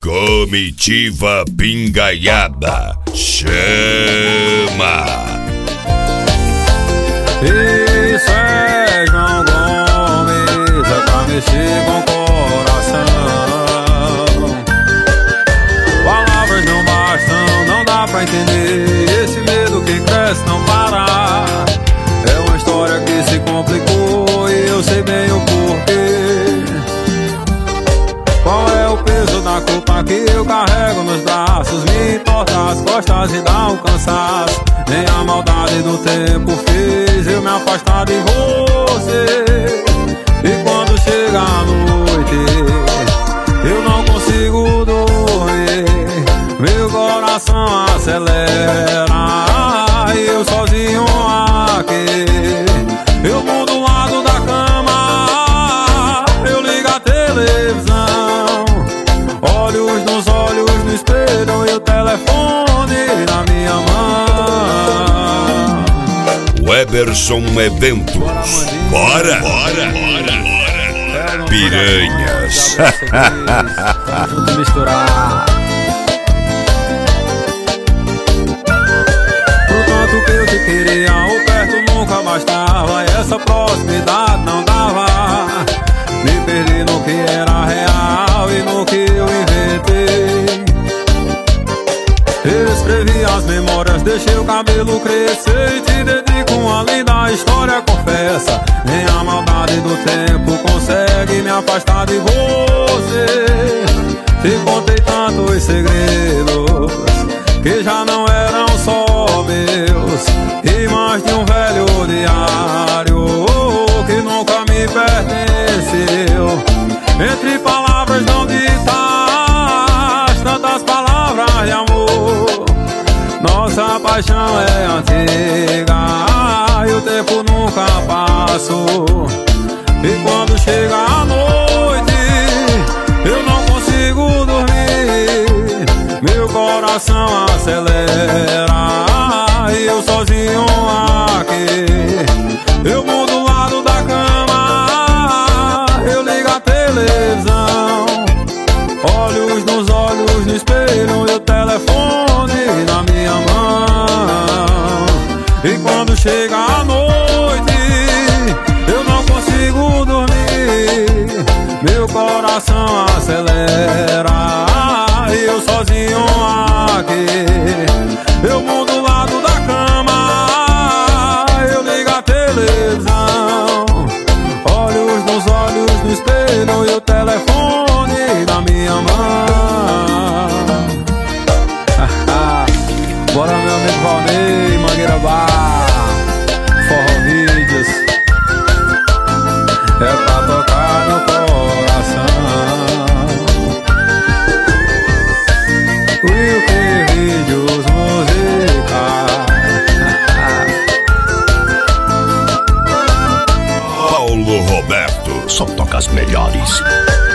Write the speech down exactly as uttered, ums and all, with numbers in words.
Comitiva Pingaiada chama. Isso é João Gomes, é pra mexer com o coração. Palavras não bastam, não dá pra entender. Esse medo que cresce não para. É uma história que se complicou e eu sei bem o porquê. Qual é o peso da culpa que eu carrego nos braços? Me entorta as costas e dá um cansaço. Nem a maldade do tempo fez eu me afastar de você. E quando chega a noite eu não consigo dormir. Meu coração acelera e eu sozinho aqui. Eu mudo o lado da cama, eu ligo a televisão, olhos nos olhos no espelho e o telefone na minha mão. Weberson Eventos. Bora, bora, bora, bora. Piranhas. Junto misturar. Por tanto que eu te queria, o perto nunca bastava. E essa proximidade não dava. Me perdi no que era real e no que eu inventei. Escrevi as memórias, deixei o cabelo crescer e te dedico uma linda história, confessa. Nem a maldade do tempo consegue me afastar de você. Te contei tantos segredos que já não eram só meus, e mais de um velho diário que nunca me pertenceu. Entre palavras não ditas, tantas palavras de amor. Nossa paixão é antiga e o tempo nunca passou. E quando chega a noite eu não consigo dormir. Meu coração acelera e eu sozinho aqui. Eu mudo o lado da cama, eu ligo a televisão, olhos nos olhos no espelho e o telefone na minha mão. E quando chega a noite eu não consigo dormir. Meu coração acelera e eu sozinho aqui. Eu mudo o lado da cama, eu ligo a televisão, olhos nos olhos no espelho e o telefone na minha mão. Bora, meu amigo Valnei, Mangueira Bar, Forró Vídeos. É pra tocar no coração. Will que vídeos musicais. Paulo Roberto. Só toca as melhores.